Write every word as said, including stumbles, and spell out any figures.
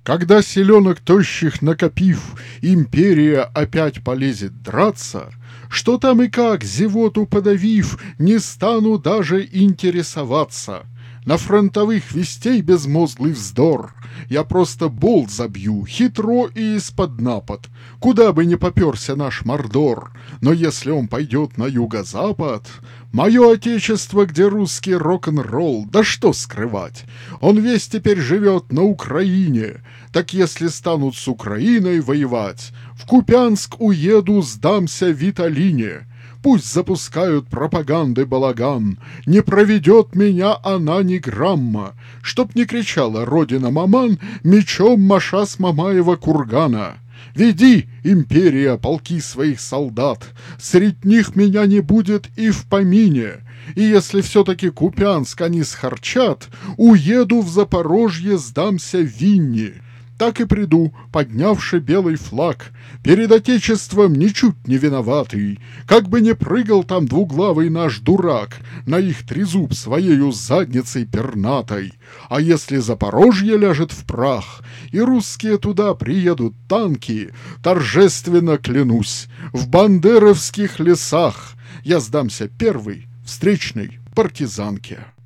Когда селенок тощих накопив, империя опять полезет драться, что там и как, зевоту подавив, не стану даже интересоваться. На фронтовых вестей безмозглый вздор я просто болт забью, хитро и из-под напад, куда бы ни поперся наш мордор. Но если он пойдет на юго-запад, мое отечество, где русский рок-н-ролл, да что скрывать, он весь теперь живет на Украине. Так если станут с Украиной воевать, в Купянск уеду, сдамся Виталине. Пусть запускают пропаганды балаган, не проведет меня она ни грамма, чтоб не кричала родина маман, мечом маша с Мамаева кургана. Веди, империя, полки своих солдат, средь них меня не будет и в помине. И если все-таки Купянск они схарчат, уеду в Запорожье, сдамся Винни. Так и приду, поднявши белый флаг, перед отечеством ничуть не виноватый, как бы не прыгал там двуглавый наш дурак на их трезуб своею задницей пернатой. А если Запорожье ляжет в прах, и русские туда приедут танки, торжественно клянусь, в бандеровских лесах я сдамся первой встречной партизанке.